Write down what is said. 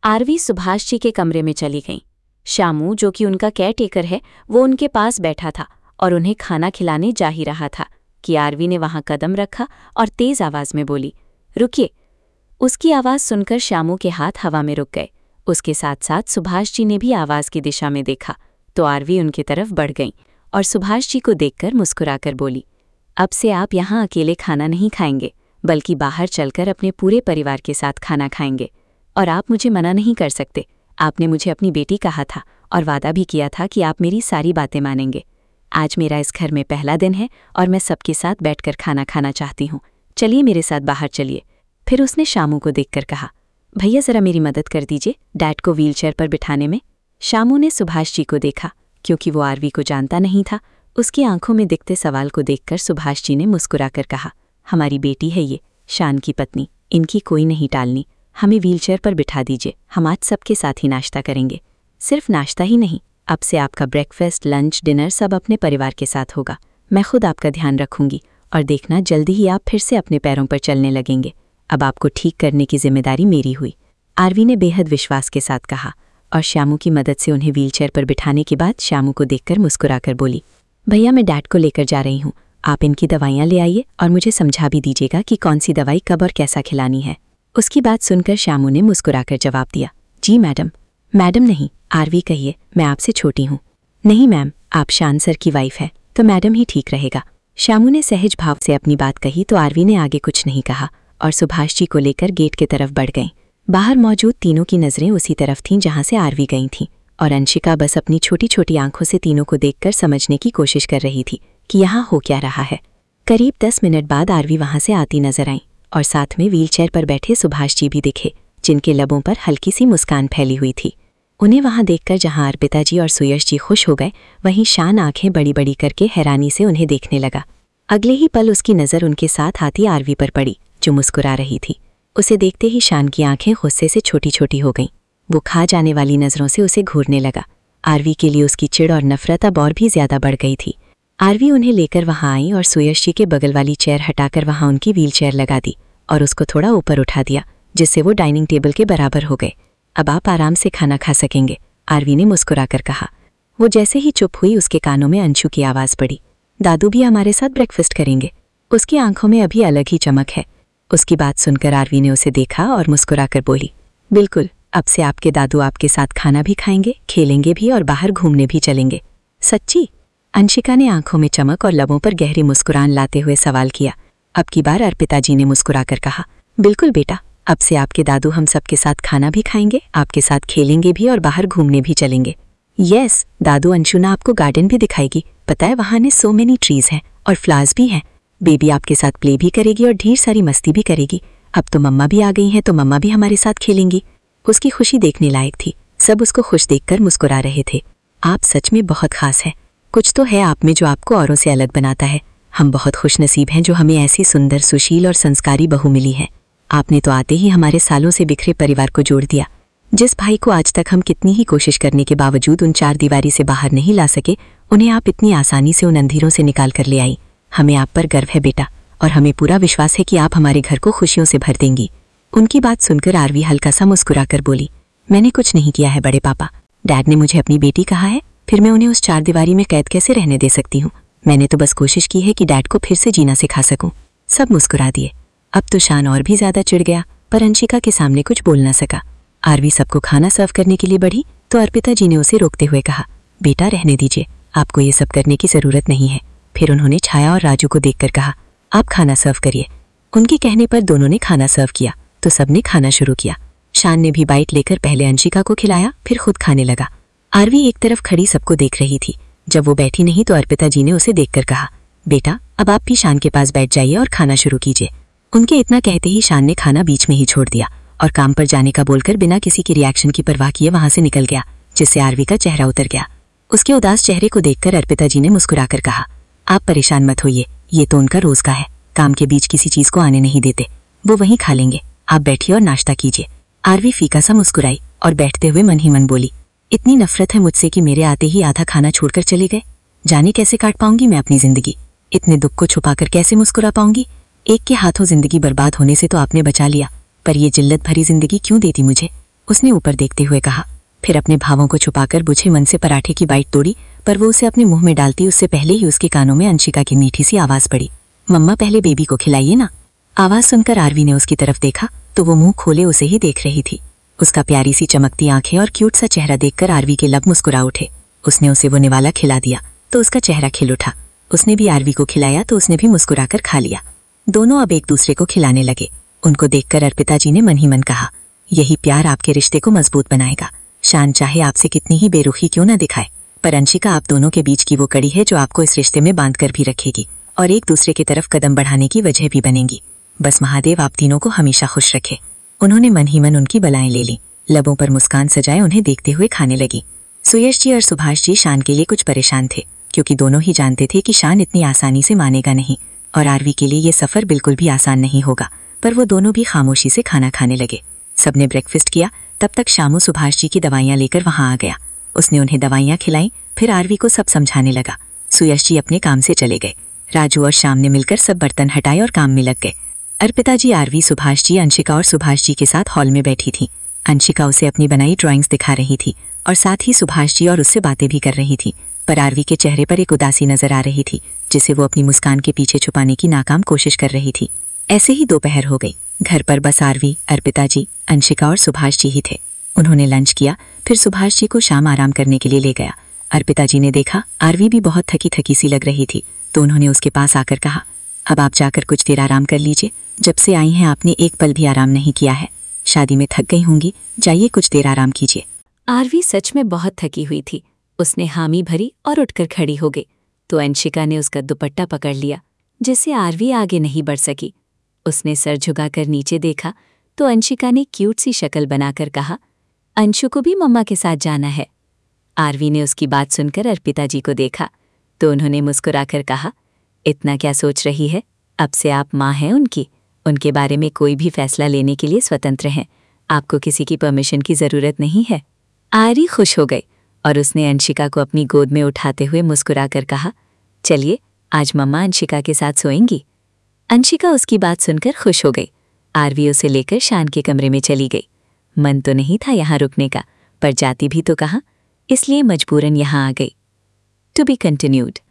RV Subhash जी के कमरे में चली गईं। श्यामू, जो कि उनका केयरटेकर है, वो उनके पास बैठा था और उन्हें खाना खिलाने जा ही रहा था कि आरवी ने वहां कदम रखा और तेज आवाज में बोली, रुकिए। उसकी आवाज सुनकर श्यामू के हाथ हवा में रुक गए। उसके साथ साथ सुभाष जी ने भी आवाज की दिशा में देखा तो आरवी उनकी तरफ बढ़ गईं और सुभाष जी को देखकर मुस्कुराकर बोली, अब से आप यहाँ अकेले खाना नहीं खाएंगे, बल्कि बाहर चलकर अपने पूरे परिवार के साथ खाना खाएंगे। और आप मुझे मना नहीं कर सकते। आपने मुझे अपनी बेटी कहा था और वादा भी किया था कि आप मेरी सारी बातें मानेंगे। आज मेरा इस घर में पहला दिन है और मैं सबके साथ बैठकर खाना खाना चाहती हूँ। चलिए मेरे साथ बाहर चलिए। फिर उसने श्यामू को देखकर कहा, भैया ज़रा मेरी मदद कर दीजिए डैड को व्हीलचेयर पर बिठाने में। श्यामू ने सुभाष जी को देखा। क्योंकि वो आरवी को जानता नहीं था, उसकी आंखों में दिखते सवाल को देखकर सुभाष जी ने मुस्कुराकर कहा, हमारी बेटी है ये, शान की पत्नी, इनकी कोई नहीं टालनी। हमें व्हीलचेयर पर बिठा दीजिए, हम आज सबके साथ ही नाश्ता करेंगे। सिर्फ नाश्ता ही नहीं, अब से आपका ब्रेकफास्ट, लंच, डिनर सब अपने परिवार के साथ होगा। मैं खुद आपका ध्यान रखूंगी और देखना जल्दी ही आप फिर से अपने पैरों पर चलने लगेंगे। अब आपको ठीक करने की जिम्मेदारी मेरी हुई। आरवी ने बेहद विश्वास के साथ कहा और श्यामू की मदद से उन्हें व्हीलचेयर पर बिठाने के बाद श्यामू को देखकर मुस्कुराकर बोली, भैया मैं डैड को लेकर जा रही हूँ, आप इनकी दवाइयाँ ले आइए और मुझे समझा भी दीजिएगा कि कौन सी दवाई कब और कैसा खिलानी है। उसकी बात सुनकर श्यामू ने मुस्कुराकर जवाब दिया, जी मैडम। मैडम नहीं, आरवी कहिए, मैं आपसे छोटी हूँ। नहीं मैम, आप शान सर की वाइफ है तो मैडम ही ठीक रहेगा। श्यामू ने सहज भाव से अपनी बात कही तो आरवी ने आगे कुछ नहीं कहा और सुभाष जी को लेकर गेट की तरफ बढ़ गईं। बाहर मौजूद तीनों की नज़रें उसी तरफ थीं जहां से आरवी गई थीं और अंशिका बस अपनी छोटी छोटी आंखों से तीनों को देखकर समझने की कोशिश कर रही थी कि यहाँ हो क्या रहा है। करीब 10 मिनट बाद आरवी वहां से आती नजर आई और साथ में व्हीलचेयर पर बैठे सुभाष जी भी दिखे, जिनके लबों पर हल्की सी मुस्कान फैली हुई थी। उन्हें वहां देखकर जहां अर्पिता जी और सुयश जी खुश हो गए, वहीं शान आंखें बड़ी बड़ी करके हैरानी से उन्हें देखने लगा। अगले ही पल उसकी नज़र उनके साथ आती आरवी पर पड़ी, जो मुस्कुरा रही थी। उसे देखते ही शान की आंखें गुस्से से छोटी छोटी हो गईं। वो खा जाने वाली नज़रों से उसे घूरने लगा। आरवी के लिए उसकी चिढ़ और नफरत अब और भी ज्यादा बढ़ गई थी। आरवी उन्हें लेकर वहां आई और सुयश जी के बगल वाली चेयर हटाकर वहां उनकी व्हीलचेयर लगा दी और उसको थोड़ा ऊपर उठा दिया, जिससे वो डाइनिंग टेबल के बराबर हो गए। अब आप आराम से खाना खा सकेंगे, आरवी ने मुस्कुराकर कहा। वो जैसे ही चुप हुई, उसके कानों में अंशु की आवाज़ पड़ी, दादू भी हमारे साथ ब्रेकफास्ट करेंगे। उसकी आंखों में अभी अलग ही चमक है। उसकी बात सुनकर आरवी ने उसे देखा और मुस्कुराकर बोली, बिल्कुल, अब से आपके दादू आपके साथ खाना भी खाएंगे, खेलेंगे भी और बाहर घूमने भी चलेंगे। सच्ची? अंशिका ने आंखों में चमक और लबों पर गहरी मुस्कुरान लाते हुए सवाल किया। अब की बार अर्पिता जी ने मुस्कुराकर कहा, बिल्कुल बेटा, अब से आपके दादू हम सबके साथ खाना भी खाएंगे, आपके साथ खेलेंगे भी और बाहर घूमने भी चलेंगे। यस, दादू अंशुना आपको गार्डन भी दिखाएगी। पता है वहां ने सो मेनी ट्रीज हैं और फ्लावर्स भी हैं। बेबी आपके साथ प्ले भी करेगी और ढेर सारी मस्ती भी करेगी। अब तो मम्मा भी आ गई हैं तो मम्मा भी हमारे साथ खेलेंगी। उसकी खुशी देखने लायक थी। सब उसको खुश देखकर मुस्कुरा रहे थे। आप सच में बहुत खास हैं। कुछ तो है आप में जो आपको औरों से अलग बनाता है। हम बहुत खुशनसीब हैं जो हमें ऐसी सुंदर, सुशील और संस्कारी बहू मिली है। आपने तो आते ही हमारे सालों से बिखरे परिवार को जोड़ दिया। जिस भाई को आज तक हम कितनी ही कोशिश करने के बावजूद उन चार दीवारी से बाहर नहीं ला सके, उन्हें आप इतनी आसानी से उन अंधेरों से निकाल कर ले आई। हमें आप पर गर्व है बेटा, और हमें पूरा विश्वास है कि आप हमारे घर को खुशियों से भर देंगी। उनकी बात सुनकर आरवी हल्का सा मुस्कुराकर बोली, मैंने कुछ नहीं किया है बड़े पापा। डैड ने मुझे अपनी बेटी कहा है, फिर मैं उन्हें उस चार दीवारी में कैद कैसे रहने दे सकती हूँ। मैंने तो बस कोशिश की है कि डैड को फिर से जीना सिखा सकूं। सब मुस्कुरा दिए। अब तो शान और भी ज्यादा चिढ़ गया, पर अंशिका के सामने कुछ बोल न सका। आरवी सबको खाना सर्व करने के लिए बढ़ी तो अर्पिता जी ने उसे रोकते हुए कहा, बेटा रहने दीजिए, आपको ये सब करने की जरूरत नहीं है। फिर उन्होंने छाया और राजू को देखकर कहा, आप खाना सर्व करिए। उनके कहने पर दोनों ने खाना सर्व किया तो सबने खाना शुरू किया। शान ने भी बाइट लेकर पहले अंशिका को खिलाया, फिर खुद खाने लगा। आरवी एक तरफ खड़ी सबको देख रही थी। जब वो बैठी नहीं तो अर्पिता जी ने उसे देखकर कहा, बेटा अब आप भी शान के पास बैठ जाइए और खाना शुरू कीजिए। उनके इतना कहते ही शान ने खाना बीच में ही छोड़ दिया और काम पर जाने का बोलकर बिना किसी की रिएक्शन की परवाह किए वहां से निकल गया, जिससे आरवी का चेहरा उतर गया। उसके उदास चेहरे को देखकर अर्पिता जी ने मुस्कुराकर कहा, आप परेशान मत होइए, ये तो उनका रोज का है। काम के बीच किसी चीज को आने नहीं देते, वो वहीं खा लेंगे। आप बैठिए और नाश्ता कीजिए। आरवी फीका सा मुस्कुराई और बैठते हुए मन ही मन बोली, इतनी नफरत है मुझसे कि मेरे आते ही आधा खाना छोड़कर चले गए। जाने कैसे काट पाऊंगी मैं अपनी जिंदगी, इतने दुख को छुपाकर कैसे मुस्कुरा पाऊंगी। एक के हाथों जिंदगी बर्बाद होने से तो आपने बचा लिया, पर ये जिल्लत भरी जिंदगी क्यों देती मुझे। उसने ऊपर देखते हुए कहा। फिर अपने भावों को छुपाकर बुझे मन से पराठे की बाइट तोड़ी, पर वो उसे अपने मुंह में डालती उससे पहले ही उसके कानों में अंशिका की मीठी सी आवाज़ पड़ी। मम्मा, पहले बेबी को खिलाइए ना। आवाज़ सुनकर आरवी ने उसकी तरफ देखा तो वो मुंह खोले उसे ही देख रही थी। उसका प्यारी सी चमकती आंखें और क्यूट सा चेहरा देखकर आरवी के लब मुस्कुरा उठे। उसने उसे वो निवाला खिला दिया तो उसका चेहरा खिल उठा। उसने भी आरवी को खिलाया तो उसने भी मुस्कुराकर खा लिया। दोनों अब एक दूसरे को खिलाने लगे। उनको देखकर अर्पिता जी ने मन ही मन कहा, यही प्यार आपके रिश्ते को मजबूत बनाएगा। शान चाहे आपसे कितनी ही बेरुखी क्यों ना दिखाए, पर अंशिका आप दोनों के बीच की वो कड़ी है जो आपको इस रिश्ते में बांध कर भी रखेगी और एक दूसरे की तरफ कदम बढ़ाने की वजह भी बनेंगी। बस महादेव आप तीनों को हमेशा खुश रखे। उन्होंने मन ही मन उनकी बलाएं ले ली। लबों पर मुस्कान सजाए उन्हें देखते हुए खाने लगी। सुयश जी और सुभाष जी शान के लिए कुछ परेशान थे, क्योंकि दोनों ही जानते थे कि शान इतनी आसानी से मानेगा नहीं और आरवी के लिए ये सफ़र बिल्कुल भी आसान नहीं होगा। पर वो दोनों भी खामोशी से खाना खाने लगे। सबने ब्रेकफास्ट किया। तब तक शामू सुभाष जी की दवाइयाँ लेकर वहाँ आ गया। उसने उन्हें दवाइयाँ खिलाई, फिर आरवी को सब समझाने लगा। सुयश जी अपने काम से चले गए। राजू और श्याम ने मिलकर सब बर्तन हटाए और काम में लग गए। अर्पिता जी, आरवी, सुभाष जी, अंशिका और सुभाष जी के साथ हॉल में बैठी थी। अंशिका उसे अपनी बनाई ड्राइंग्स दिखा रही थी और साथ ही सुभाष जी और उससे बातें भी कर रही थी, पर आरवी के चेहरे पर एक उदासी नजर आ रही थी जिसे वो अपनी मुस्कान के पीछे छुपाने की नाकाम कोशिश कर रही थी। ऐसे ही दोपहर हो गई। घर पर बस आरवी, अर्पिता जी, अंशिका और सुभाष जी ही थे। उन्होंने लंच किया, फिर सुभाष जी को शाम आराम करने के लिए ले गया। अर्पिता जी ने देखा आरवी भी बहुत थकी थकी सी लग रही थी तो उन्होंने उसके पास आकर कहा, अब आप जाकर कुछ देर आराम कर लीजिए। जब से आई हैं आपने एक पल भी आराम नहीं किया है। शादी में थक गई होंगी, जाइए कुछ देर आराम कीजिए। आरवी सच में बहुत थकी हुई थी। उसने हामी भरी और उठकर खड़ी हो गई तो अंशिका ने उसका दुपट्टा पकड़ लिया, जिससे आरवी आगे नहीं बढ़ सकी। उसने सर झुकाकर नीचे देखा तो अंशिका ने क्यूट सी शक्ल बनाकर कहा, अंशु को भी मम्मा के साथ जाना है। आरवी ने उसकी बात सुनकर अर्पिता जी को देखा तो उन्होंने मुस्कुराकर कहा, इतना क्या सोच रही है, अब से आप माँ हैं उनकी। उनके बारे में कोई भी फैसला लेने के लिए स्वतंत्र हैं। आपको किसी की परमिशन की ज़रूरत नहीं है। आरवी खुश हो गई और उसने अंशिका को अपनी गोद में उठाते हुए मुस्कुराकर कहा, चलिए आज मम्मा अंशिका के साथ सोएंगी। अंशिका उसकी बात सुनकर खुश हो गई। आरवी उसे लेकर शान के कमरे में चली गई। मन तो नहीं था यहाँ रुकने का, पर जाती भी तो कहाँ, इसलिए मजबूरन यहाँ आ गई। To be continued.